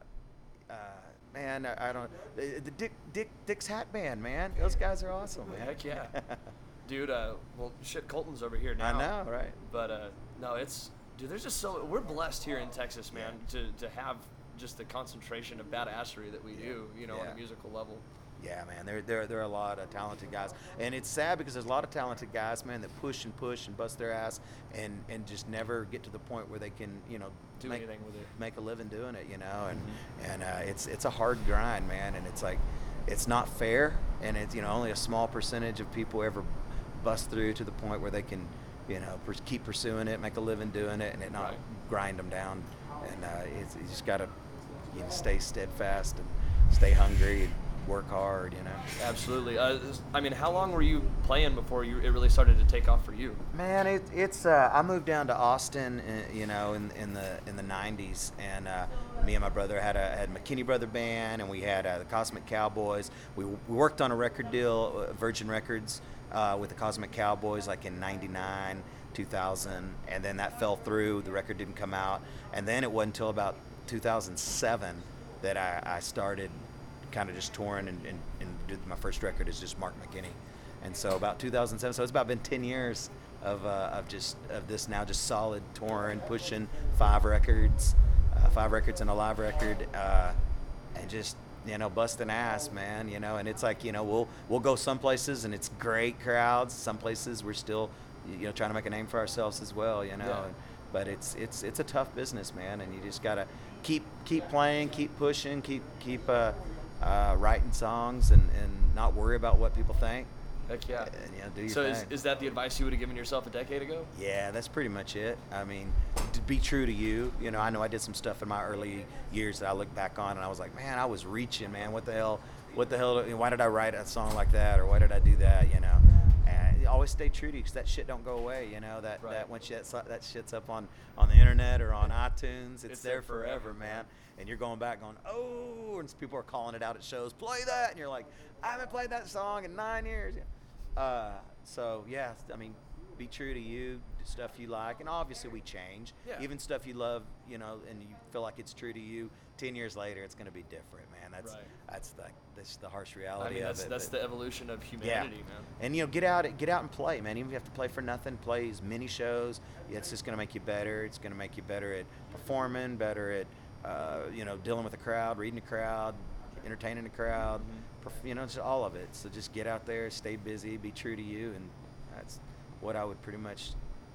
[SPEAKER 2] uh, uh, man, I, I don't the, the Dick Dick Dick's Hat Band, man. Those guys are awesome, man.
[SPEAKER 1] Heck yeah. Dude, uh, well, shit, Colton's over here
[SPEAKER 2] I
[SPEAKER 1] now.
[SPEAKER 2] know, right?
[SPEAKER 1] But uh, no, it's dude. There's just so we're blessed here in Texas, man, to, to have just the concentration of badassery that we do, you know, on
[SPEAKER 2] Yeah.
[SPEAKER 1] a musical level.
[SPEAKER 2] Yeah, man, there, there, there are a lot of talented guys, and it's sad because there's a lot of talented guys, man, that push and push and bust their ass, and, and just never get to the point where they can, you know,
[SPEAKER 1] Do
[SPEAKER 2] make,
[SPEAKER 1] anything with it.
[SPEAKER 2] make a living doing it, you know, and
[SPEAKER 1] Mhm.
[SPEAKER 2] and uh, it's it's a hard grind, man, and it's like, it's not fair, and it's you know only a small percentage of people ever bust through to the point where they can, you know, pers- keep pursuing it, make a living doing it, and it not
[SPEAKER 1] Right.
[SPEAKER 2] grind them down, and uh, it's, you just gotta, you know, stay steadfast and stay hungry and work hard, you know.
[SPEAKER 1] Absolutely. Uh, I mean, how long were you playing before you it really started to take off for you?
[SPEAKER 2] Man, it, it's uh, I moved down to Austin, uh, you know, in in the in the nineties, and uh, me and my brother had a had McKinney Brother Band, and we had uh, the Cosmic Cowboys. We, we worked on a record deal, uh, Virgin Records, uh, with the Cosmic Cowboys, like in ninety-nine, two thousand, and then that fell through. The record didn't come out, and then it wasn't until about two thousand seven that I, I started kind of just touring and, and, and did my first record is just Mark McKinney. And so about two thousand seven, so it's about been ten years of, uh, of just of this now just solid touring, pushing five records, uh, five records and a live record, uh, and just, you know, busting ass, man, you know, and it's like, you know, we'll we'll go some places and it's great crowds, some places we're still, you know, trying to make a name for ourselves as well, you know.
[SPEAKER 1] Yeah.
[SPEAKER 2] And, but it's it's it's a tough business, man, and you just gotta keep keep playing, keep pushing, keep keep uh, uh, writing songs, and, and not worry about what people think.
[SPEAKER 1] Heck yeah.
[SPEAKER 2] And, you know, do your
[SPEAKER 1] So
[SPEAKER 2] thing.
[SPEAKER 1] is, is that the advice you would have given yourself a decade ago?
[SPEAKER 2] Yeah, that's pretty much it. I mean, to be true to you. You know, I know I did some stuff in my early years that I look back on, and I was like, man, I was reaching, man. What the hell? What the hell? Why did I write a song like that, or why did I do that? You know, and you always stay true to you, because that shit don't go away. You know, that
[SPEAKER 1] Right.
[SPEAKER 2] that once you, that shit's up on on the internet or on iTunes, it's,
[SPEAKER 1] It's
[SPEAKER 2] there
[SPEAKER 1] there
[SPEAKER 2] forever,
[SPEAKER 1] forever,
[SPEAKER 2] man. And you're going back, going, oh, and people are calling it out at shows. Play that, and you're like, I haven't played that song in nine years. Uh, so yeah, I mean, be true to you, do stuff you like, and obviously we change.
[SPEAKER 1] Yeah.
[SPEAKER 2] Even stuff you love, you know, and you feel like it's true to you. Ten years later, it's going to be different, man. That's
[SPEAKER 1] Right.
[SPEAKER 2] that's the that's the harsh
[SPEAKER 1] I
[SPEAKER 2] reality
[SPEAKER 1] mean,
[SPEAKER 2] of
[SPEAKER 1] that's
[SPEAKER 2] it.
[SPEAKER 1] that's
[SPEAKER 2] but-
[SPEAKER 1] the evolution of humanity, man.
[SPEAKER 2] and you know, get out, get out and play, man. Even if you have to play for nothing, play as many shows. Yeah, it's just going to make you better. It's going to make you better at performing, better at, uh, you know, dealing with the crowd, reading the crowd, entertaining the crowd.
[SPEAKER 1] Mhm.
[SPEAKER 2] perf- You know, just all of it. So just get out there, stay busy, be true to you, and that's what I would pretty much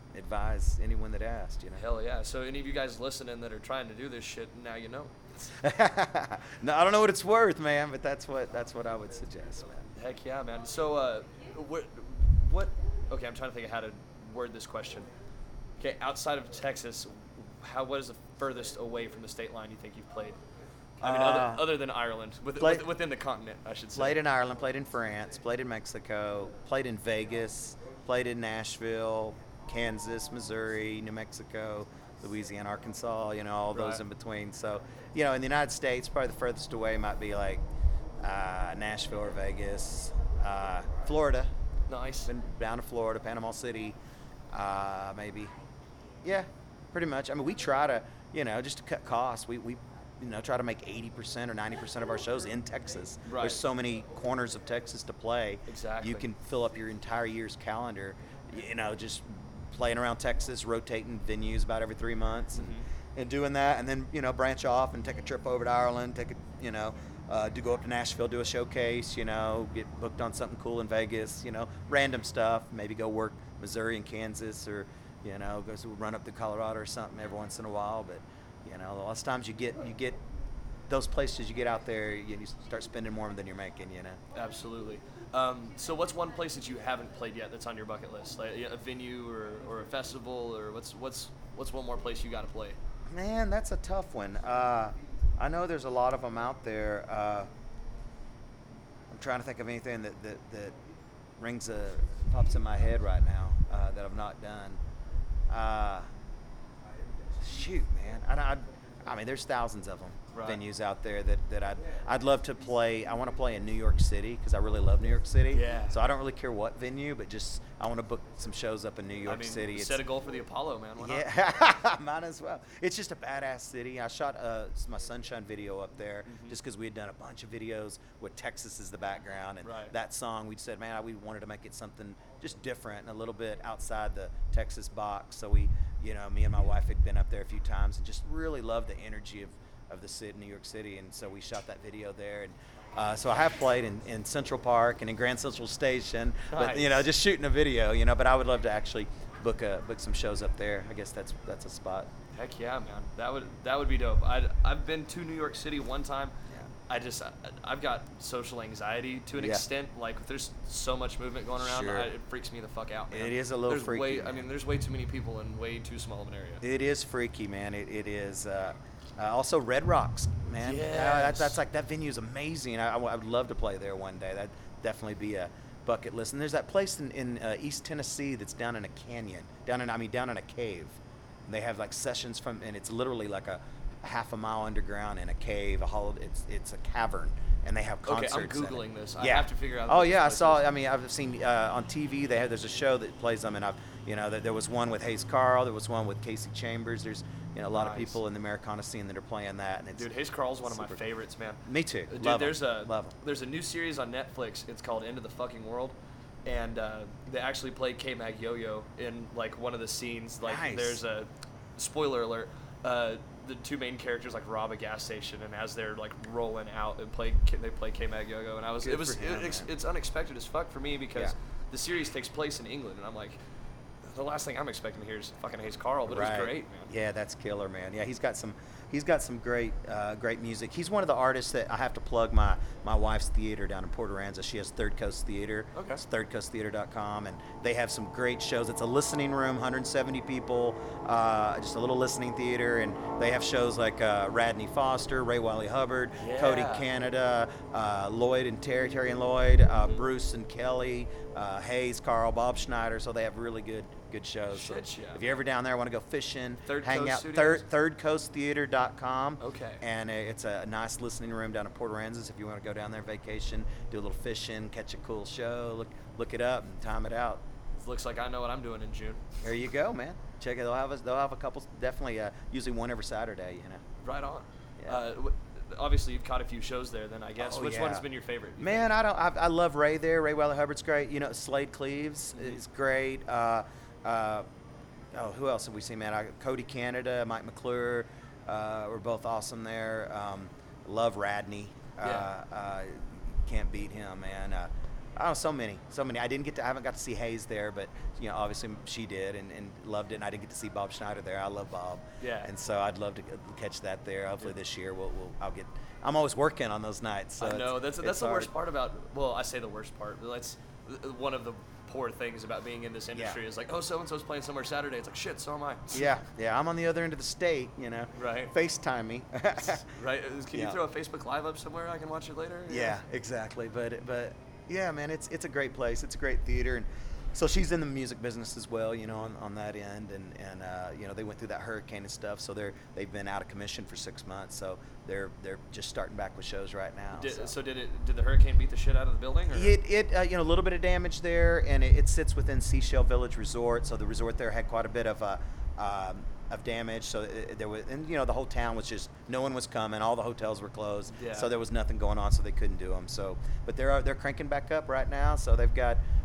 [SPEAKER 2] advise anyone that asked. You know.
[SPEAKER 1] Hell yeah. So any of you guys listening that are trying to do this shit, now you know.
[SPEAKER 2] No, I don't know what it's worth, man, but that's what that's what I would suggest, man.
[SPEAKER 1] Heck yeah, man. So, uh, what, what? Okay, I'm trying to think of how to word this question. Okay, outside of Texas, how what is the furthest away from the state line you think you've played? I mean,
[SPEAKER 2] Uh,
[SPEAKER 1] other, other than Ireland, with,
[SPEAKER 2] played-
[SPEAKER 1] with, within the continent, I should say.
[SPEAKER 2] Played in Ireland, played in France, played in Mexico, played in Vegas, played in Nashville, Kansas, Missouri, New Mexico, Louisiana, Arkansas, you know, all those
[SPEAKER 1] Right.
[SPEAKER 2] in between. So, you know, in the United States, probably the furthest away might be like uh, Nashville or Vegas. Uh, Florida,
[SPEAKER 1] Nice.
[SPEAKER 2] been down to Florida, Panama City, uh, maybe. Yeah, pretty much. I mean, we try to, you know, just to cut costs, we, we you know, try to make eighty percent or ninety percent of our shows in Texas.
[SPEAKER 1] Right.
[SPEAKER 2] There's so many corners of Texas to play.
[SPEAKER 1] Exactly.
[SPEAKER 2] You can fill up your entire year's calendar you know, just playing around Texas, rotating venues about every three months, and,
[SPEAKER 1] Mm-hmm.
[SPEAKER 2] and doing that, and then you know branch off and take a trip over to Ireland, take a you know. Uh, do go up to Nashville, do a showcase, you know, get booked on something cool in Vegas, you know, random stuff. Maybe go work Missouri and Kansas, or you know, go run up to Colorado or something every once in a while. But you know, a lot of times you get you get those places, you get out there, you, you start spending more than you're making, you know.
[SPEAKER 1] Absolutely. Um, so what's one place that you haven't played yet that's on your bucket list? Like a venue or, or a festival, or what's what's what's one more place you got to play?
[SPEAKER 2] Man, that's a tough one. Uh, I know there's a lot of them out there. Uh, I'm trying to think of anything that, that, that rings a pops in my head right now uh, that I've not done. Uh, shoot, man. I, I, I mean, there's thousands of them.
[SPEAKER 1] Right.
[SPEAKER 2] Venues out there that, that I'd I'd love to play. I want to play in New York City because I really love New York City.
[SPEAKER 1] Yeah.
[SPEAKER 2] So I don't really care what venue, but just I want to book some shows up in New York
[SPEAKER 1] I mean,
[SPEAKER 2] City.
[SPEAKER 1] set a goal for the Apollo, man. Why not?
[SPEAKER 2] Yeah, might as well. It's just a badass city. I shot uh, my Sunshine video up there
[SPEAKER 1] Mm-hmm.
[SPEAKER 2] just because we had done a bunch of videos with Texas as the background, and
[SPEAKER 1] Right.
[SPEAKER 2] that song we said, man, we wanted to make it something just different and a little bit outside the Texas box. So we, you know, me and my wife had been up there a few times and just really loved the energy of. of the city, New York City, and so we shot that video there. And uh, so I have played in, in Central Park and in Grand Central Station, but you know,
[SPEAKER 1] Nice.
[SPEAKER 2] just shooting a video, you know. But I would love to actually book a book some shows up there. I guess that's that's a spot.
[SPEAKER 1] Heck yeah, man. That would that would be dope. I I've been to New York City one time.
[SPEAKER 2] Yeah.
[SPEAKER 1] I just I, I've got social anxiety to an
[SPEAKER 2] Yeah.
[SPEAKER 1] extent. Like there's so much movement going around,
[SPEAKER 2] Sure.
[SPEAKER 1] I, it freaks me the fuck out, man.
[SPEAKER 2] It is a little
[SPEAKER 1] there's
[SPEAKER 2] freaky,
[SPEAKER 1] Way, I
[SPEAKER 2] man.
[SPEAKER 1] mean, there's way too many people in way too small of an area.
[SPEAKER 2] It is freaky, man. It it is. Uh, uh, also, Red Rocks, man.
[SPEAKER 1] Yes.
[SPEAKER 2] Uh, that's that's like that venue is amazing. I, I w- I would love to play there one day. That'd definitely be a bucket list. And there's that place in, in uh, East Tennessee that's down in a canyon, down in I mean down in a cave. And they have like sessions from, and it's literally like a, a half a mile underground in a cave, a hollow. It's it's a cavern, and they have
[SPEAKER 1] Okay,
[SPEAKER 2] concerts.
[SPEAKER 1] I'm
[SPEAKER 2] in it.
[SPEAKER 1] googling this. I
[SPEAKER 2] Yeah.
[SPEAKER 1] have to figure out.
[SPEAKER 2] Oh
[SPEAKER 1] what this
[SPEAKER 2] yeah, I
[SPEAKER 1] place
[SPEAKER 2] saw.
[SPEAKER 1] is.
[SPEAKER 2] I mean, I've seen uh, on T V. They have there's a show that plays them, and I've you know there, there was one with Hayes Carl. There was one with Casey Chambers. There's you know a lot of
[SPEAKER 1] Nice.
[SPEAKER 2] people in the Americana scene that are playing that. And it's,
[SPEAKER 1] Dude, Hayes Carl's one of my
[SPEAKER 2] super-
[SPEAKER 1] favorites, man.
[SPEAKER 2] Me too.
[SPEAKER 1] Uh, Dude,
[SPEAKER 2] Love 'em.
[SPEAKER 1] there's a
[SPEAKER 2] Love 'em.
[SPEAKER 1] there's a new series on Netflix. It's called End of the Fucking World, and uh, they actually play K-Mag Yo-Yo in like one of the scenes. Like
[SPEAKER 2] Nice.
[SPEAKER 1] there's a spoiler alert. Uh, the two main characters like rob a gas station, and as they're like rolling out and play, they play K-Mag Yo-Yo, and I was
[SPEAKER 2] Good
[SPEAKER 1] it was
[SPEAKER 2] for him,
[SPEAKER 1] it, it's,
[SPEAKER 2] man.
[SPEAKER 1] it's unexpected as fuck for me because
[SPEAKER 2] Yeah.
[SPEAKER 1] the series takes place in England, and I'm like, the last thing I'm expecting to hear is fucking Hayes Carl, but it was great, man.
[SPEAKER 2] Yeah, that's killer, man. Yeah, he's got some he's got some great uh, great music. He's one of the artists that I have to plug my my wife's theater down in Port Aransas. She has Third Coast Theater.
[SPEAKER 1] Okay.
[SPEAKER 2] It's third coast theater dot com, and they have some great shows. It's a listening room, one hundred seventy people, uh, just a little listening theater, and they have shows like uh, Radney Foster, Ray Wiley Hubbard, Cody
[SPEAKER 1] Yeah.
[SPEAKER 2] Canada, uh, Lloyd and Terry, Terry and Lloyd, uh, Bruce and Kelly, uh, Hayes, Carl, Bob Schneider. So they have really good good shows. So
[SPEAKER 1] Shit, yeah.
[SPEAKER 2] if you're ever down there, want to go fishing,
[SPEAKER 1] Third
[SPEAKER 2] hang
[SPEAKER 1] Coast
[SPEAKER 2] out,
[SPEAKER 1] Studios?
[SPEAKER 2] third third coast theater dot com.
[SPEAKER 1] Okay.
[SPEAKER 2] And uh, it's a nice listening room down in Port Aransas. If you want to go down there vacation, do a little fishing, catch a cool show, look look it up and time it out.
[SPEAKER 1] Looks like I know what I'm doing in June.
[SPEAKER 2] There you go, man. Check it. They'll have a, they'll have a couple. Definitely, uh, usually one every Saturday. You know.
[SPEAKER 1] Right on.
[SPEAKER 2] Yeah.
[SPEAKER 1] Uh, w- obviously, you've caught a few shows there. Then I guess.
[SPEAKER 2] Oh,
[SPEAKER 1] Which
[SPEAKER 2] yeah.
[SPEAKER 1] one's been your favorite? you
[SPEAKER 2] Man, I don't. I, I love Ray there. Ray Wiley Hubbard's great. You know, Slade Cleaves
[SPEAKER 1] Mhm.
[SPEAKER 2] is great. Uh, uh, oh, who else have we seen, man? I, Cody Canada, Mike McClure, uh, were both awesome there. Um, love Radney.
[SPEAKER 1] Yeah.
[SPEAKER 2] Uh, uh, can't beat him, man. Uh, I don't know, so many, so many. I didn't get to, I haven't got to see Hayes there, but you know, obviously she did and, and loved it. And I didn't get to see Bob Schneider there. I love Bob.
[SPEAKER 1] Yeah.
[SPEAKER 2] And so I'd love to catch that there. Hopefully this year we'll, we'll I'll get. I'm always working on those nights. So
[SPEAKER 1] I know
[SPEAKER 2] it's-
[SPEAKER 1] that's
[SPEAKER 2] it's
[SPEAKER 1] that's the
[SPEAKER 2] hard.
[SPEAKER 1] worst part about. Well, I say the worst part. But that's one of the poor things about being in this industry.
[SPEAKER 2] Yeah.
[SPEAKER 1] Is like, oh, so and so's playing somewhere Saturday. It's like, shit, so am I.
[SPEAKER 2] Yeah, yeah. I'm on the other end of the state, you know.
[SPEAKER 1] Right.
[SPEAKER 2] FaceTime me.
[SPEAKER 1] Right? Can
[SPEAKER 2] Yeah.
[SPEAKER 1] you throw a Facebook Live up somewhere? I can watch it later.
[SPEAKER 2] Yeah, exactly. But but yeah, man, it's it's a great place. It's a great theater, and so she's in the music business as well, you know, on, on that end, and and uh, you know they went through that hurricane and stuff, so they're they've been out of commission for six months, so they're they're just starting back with shows right now.
[SPEAKER 1] Did,
[SPEAKER 2] so.
[SPEAKER 1] so. did it? Did the hurricane beat the shit out of the building? Or?
[SPEAKER 2] It, it uh, you know, a little bit of damage there, and it, it sits within Seashell Village Resort. So the resort there had quite a bit of uh, um, of damage. So it, there was, and you know, the whole town was just no one was coming. All the hotels were closed,
[SPEAKER 1] Yeah.
[SPEAKER 2] so there was nothing going on. So they couldn't do them. So, but they're they're cranking back up right now. So they've got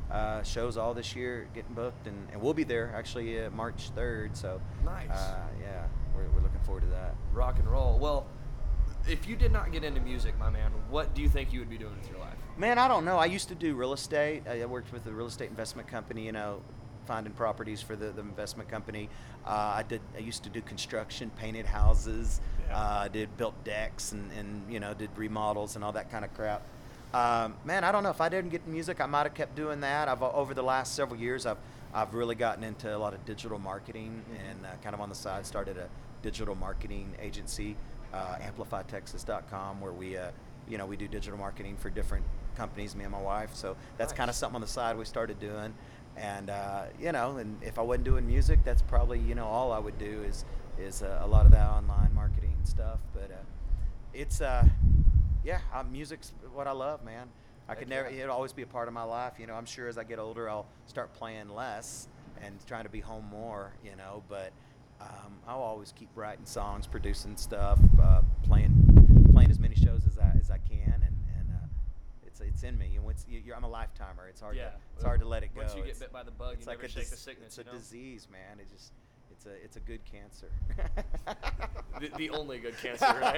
[SPEAKER 2] uh, shows all this year getting booked, and, and we'll be there actually uh, March third. So
[SPEAKER 1] Nice.
[SPEAKER 2] Uh, yeah, we're, we're looking forward to that.
[SPEAKER 1] Rock and roll. Well, if you did not get into music, my man, what do you think you would be doing with your life?
[SPEAKER 2] Man, I don't know. I used to do real estate. I I worked with a real estate investment company, you know, finding properties for the, the investment company. Uh, I did. I used to do construction, painted houses.
[SPEAKER 1] Yeah.
[SPEAKER 2] Uh, I did built decks and, and you know did remodels and all that kind of crap. Um, man, I don't know if I didn't get into music, I might have kept doing that. I've over the last several years, I've I've really gotten into a lot of digital marketing and uh, kind of on the side started a digital marketing agency, uh, amplify texas dot com, where we uh, you know we do digital marketing for different companies, me and my wife. So that's
[SPEAKER 1] Nice.
[SPEAKER 2] kind of something on the side we started doing. And uh, you know, and if I wasn't doing music, that's probably you know all I would do is is uh, a lot of that online marketing stuff. But uh, it's uh, yeah, uh, music's what I love, man. I
[SPEAKER 1] Heck
[SPEAKER 2] could never.
[SPEAKER 1] yeah.
[SPEAKER 2] It'll always be a part of my life. You know, I'm sure as I get older, I'll start playing less and trying to be home more. You know, but um, I'll always keep writing songs, producing stuff, uh, playing playing as many shows as I as I can, and and uh, it's it's in me. And once you, you're, I'm a lifetimer. It's hard
[SPEAKER 1] Yeah.
[SPEAKER 2] to it's hard to let it go.
[SPEAKER 1] Once you get
[SPEAKER 2] It's-
[SPEAKER 1] bit by the bug,
[SPEAKER 2] it's
[SPEAKER 1] you
[SPEAKER 2] like
[SPEAKER 1] never
[SPEAKER 2] a
[SPEAKER 1] shake
[SPEAKER 2] dis-
[SPEAKER 1] the sickness.
[SPEAKER 2] It's
[SPEAKER 1] you
[SPEAKER 2] a
[SPEAKER 1] know?
[SPEAKER 2] disease, man. It just it's a it's a good cancer.
[SPEAKER 1] the, the only good cancer, right?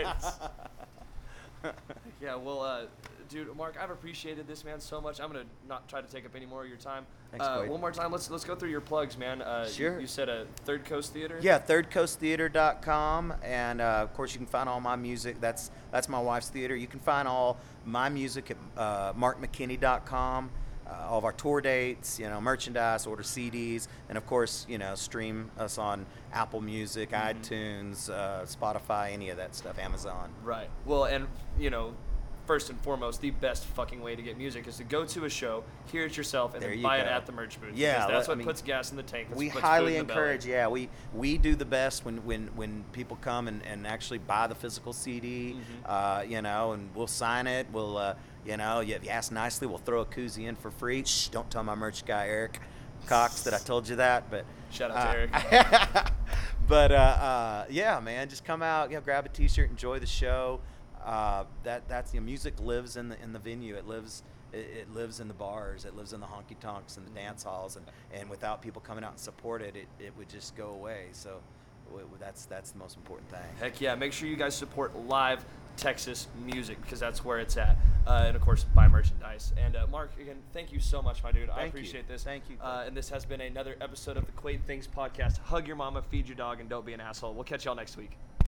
[SPEAKER 1] Yeah, well, uh, dude, Mark, I've appreciated this, man, so much. I'm gonna not try to take up any more of your time.
[SPEAKER 2] Thanks,
[SPEAKER 1] uh,
[SPEAKER 2] Quade.
[SPEAKER 1] one more time, let's let's go through your plugs, man. Uh, you-
[SPEAKER 2] Sure.
[SPEAKER 1] You, said a Third Coast Theater.
[SPEAKER 2] Yeah, third coast theater dot com, and uh, of course you can find all my music. That's that's my wife's theater. You can find all my music at uh, mark mckinney dot com. Uh, all of our tour dates, you know, merchandise, order C Ds, and of course, you know, stream us on Apple Music,
[SPEAKER 1] Mhm.
[SPEAKER 2] iTunes, uh, Spotify, any of that stuff, Amazon.
[SPEAKER 1] Right. Well, and you know, first and foremost, the best fucking way to get music is to go to a show, hear it yourself, and
[SPEAKER 2] There
[SPEAKER 1] then
[SPEAKER 2] you
[SPEAKER 1] buy it
[SPEAKER 2] go.
[SPEAKER 1] at the merch booth.
[SPEAKER 2] Yeah,
[SPEAKER 1] because that's
[SPEAKER 2] I
[SPEAKER 1] what
[SPEAKER 2] mean,
[SPEAKER 1] puts gas in the tank. That's
[SPEAKER 2] We
[SPEAKER 1] what puts
[SPEAKER 2] highly
[SPEAKER 1] food in the belly.
[SPEAKER 2] encourage, yeah, we we do the best when when, when people come and, and actually buy the physical C D,
[SPEAKER 1] Mhm.
[SPEAKER 2] uh, you know, and we'll sign it. We'll, uh, you know, if you ask nicely, we'll throw a koozie in for free. Shh, don't tell my merch guy, Eric Cox, that I told you that. But
[SPEAKER 1] Shout out to
[SPEAKER 2] uh,
[SPEAKER 1] Eric.
[SPEAKER 2] But, uh, uh, yeah, man, just come out, you know, grab a T-shirt, enjoy the show. Uh, that that's you know, music lives in the in the venue. It lives it, it lives in the bars. It lives in the honky tonks and the dance halls. And, and without people coming out and support it, it, it would just go away. So w- w- that's that's the most important thing.
[SPEAKER 1] Heck yeah, make sure you guys support live Texas music because that's where it's at. Uh, and of course, buy merchandise. And uh, Mark, again, thank you so much, my dude. I
[SPEAKER 2] Thank you.
[SPEAKER 1] appreciate this.
[SPEAKER 2] Thank you.
[SPEAKER 1] Uh, and this has been another episode of the Quade Things podcast. Hug your mama, feed your dog, and don't be an asshole. We'll catch y'all next week.